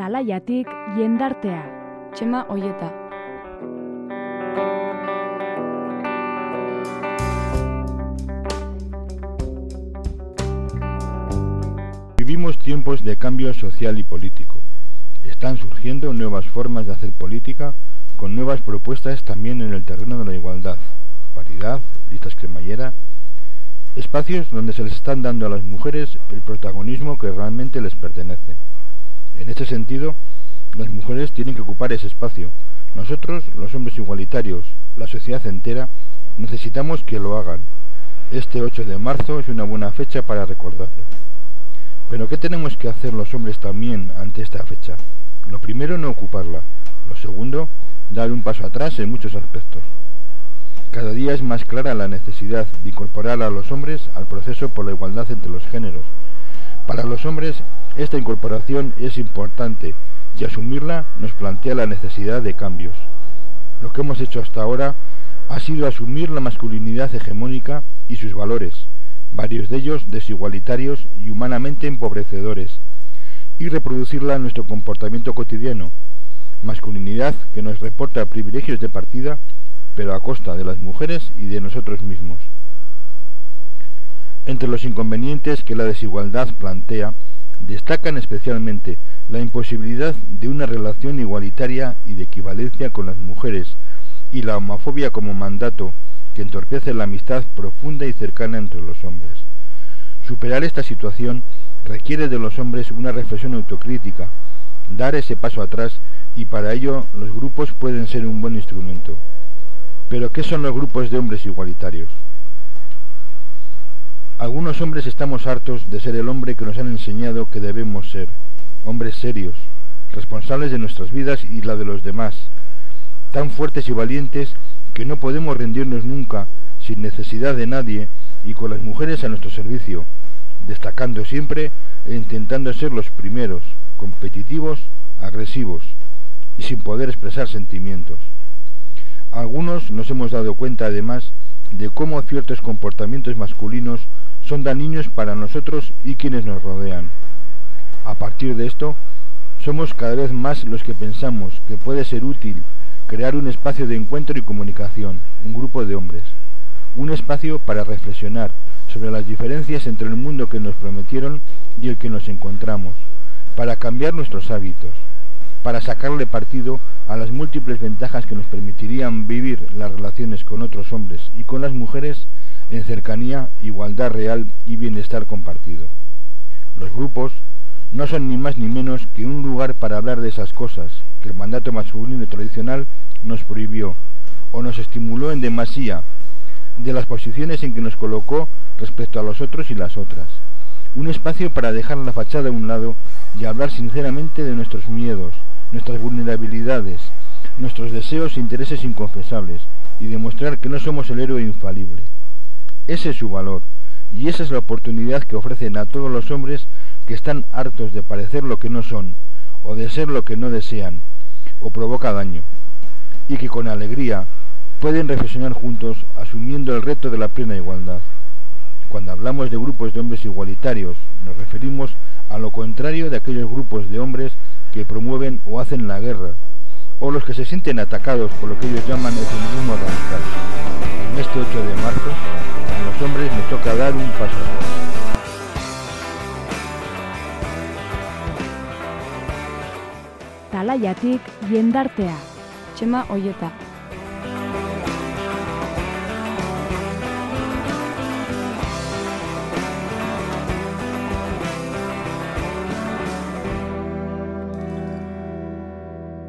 Talaiatik jendartea. Txema Oieta. Vivimos tiempos de cambio social y político. Están surgiendo nuevas formas de hacer política, con nuevas propuestas también en el terreno de la igualdad, paridad, listas cremallera, espacios donde se les están dando a las mujeres el protagonismo que realmente les pertenece. En este sentido, las mujeres tienen que ocupar ese espacio. Nosotros, los hombres igualitarios, la sociedad entera, necesitamos que lo hagan. Este 8 de marzo es una buena fecha para recordarlo. Pero ¿qué tenemos que hacer los hombres también ante esta fecha? Lo primero, no ocuparla. Lo segundo, dar un paso atrás en muchos aspectos. Cada día es más clara la necesidad de incorporar a los hombres al proceso por la igualdad entre los géneros. Para los hombres, esta incorporación es importante y asumirla nos plantea la necesidad de cambios. Lo que hemos hecho hasta ahora ha sido asumir la masculinidad hegemónica y sus valores, varios de ellos desigualitarios y humanamente empobrecedores, y reproducirla en nuestro comportamiento cotidiano, masculinidad que nos reporta privilegios de partida, pero a costa de las mujeres y de nosotros mismos. Entre los inconvenientes que la desigualdad plantea, destacan especialmente la imposibilidad de una relación igualitaria y de equivalencia con las mujeres, y la homofobia como mandato que entorpece la amistad profunda y cercana entre los hombres. Superar esta situación requiere de los hombres una reflexión autocrítica, dar ese paso atrás, y para ello los grupos pueden ser un buen instrumento. ¿Pero qué son los grupos de hombres igualitarios? Algunos hombres estamos hartos de ser el hombre que nos han enseñado que debemos ser, hombres serios, responsables de nuestras vidas y la de los demás, tan fuertes y valientes que no podemos rendirnos nunca, sin necesidad de nadie y con las mujeres a nuestro servicio, destacando siempre e intentando ser los primeros, competitivos, agresivos y sin poder expresar sentimientos. Algunos nos hemos dado cuenta además de cómo ciertos comportamientos masculinos son dañinos para nosotros y quienes nos rodean. A partir de esto, somos cada vez más los que pensamos que puede ser útil crear un espacio de encuentro y comunicación, un grupo de hombres, un espacio para reflexionar sobre las diferencias entre el mundo que nos prometieron y el que nos encontramos, para cambiar nuestros hábitos, para sacarle partido a las múltiples ventajas que nos permitirían vivir las relaciones con otros hombres y con las mujeres en cercanía, igualdad real y bienestar compartido. Los grupos no son ni más ni menos que un lugar para hablar de esas cosas que el mandato masculino tradicional nos prohibió o nos estimuló en demasía, de las posiciones en que nos colocó respecto a los otros y las otras. Un espacio para dejar la fachada a un lado y hablar sinceramente de nuestros miedos, nuestras vulnerabilidades, nuestros deseos e intereses inconfesables, y demostrar que no somos el héroe infalible. Ese es su valor, y esa es la oportunidad que ofrecen a todos los hombres que están hartos de parecer lo que no son, o de ser lo que no desean, o provoca daño, y que con alegría pueden reflexionar juntos asumiendo el reto de la plena igualdad. Cuando hablamos de grupos de hombres igualitarios, nos referimos a lo contrario de aquellos grupos de hombres que promueven o hacen la guerra, o los que se sienten atacados por lo que ellos llaman el feminismo radical. En este 8 de marzo, a los hombres nos toca dar un paso atrás. Talaiatik jendartea. Txema Oieta.